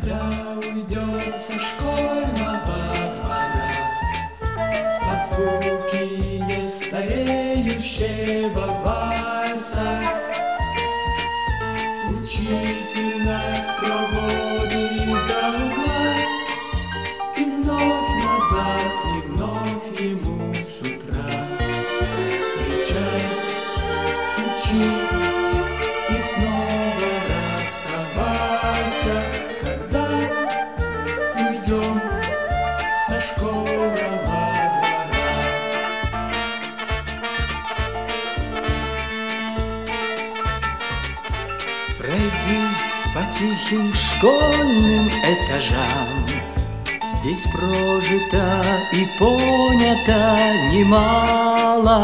Когда уйдем со школьного двора под звуки нестареющего вальса, учитель нас проводит до угла, и вновь назад, и вновь ему с утра встречай, учи и снова расставайся, когда уйдем со школьного двора. Пройди по тихим школьным этажам, здесь прожито и понято немало.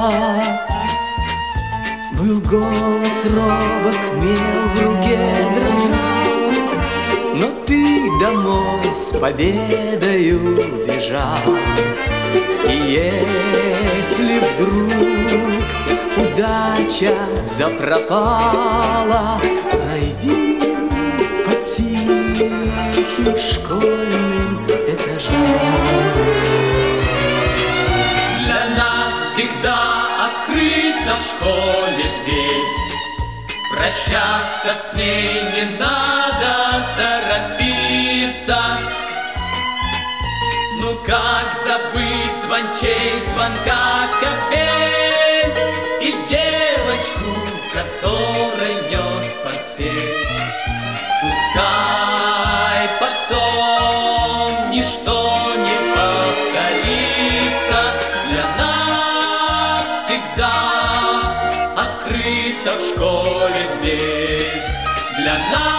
Был голос робок, мел в руке дрожал, но ты домой с победою бежал. И если вдруг удача запропала, пройди по тихим школьным этажам. Для нас всегда открыта в школе дверь, прощаться с ней не надо торопиться. Ну как забыть звончей звонка капель и девочку, которой нес портфель? Пускай потом ничто не повторится, для нас всегда открыта в школе дверь. Для нас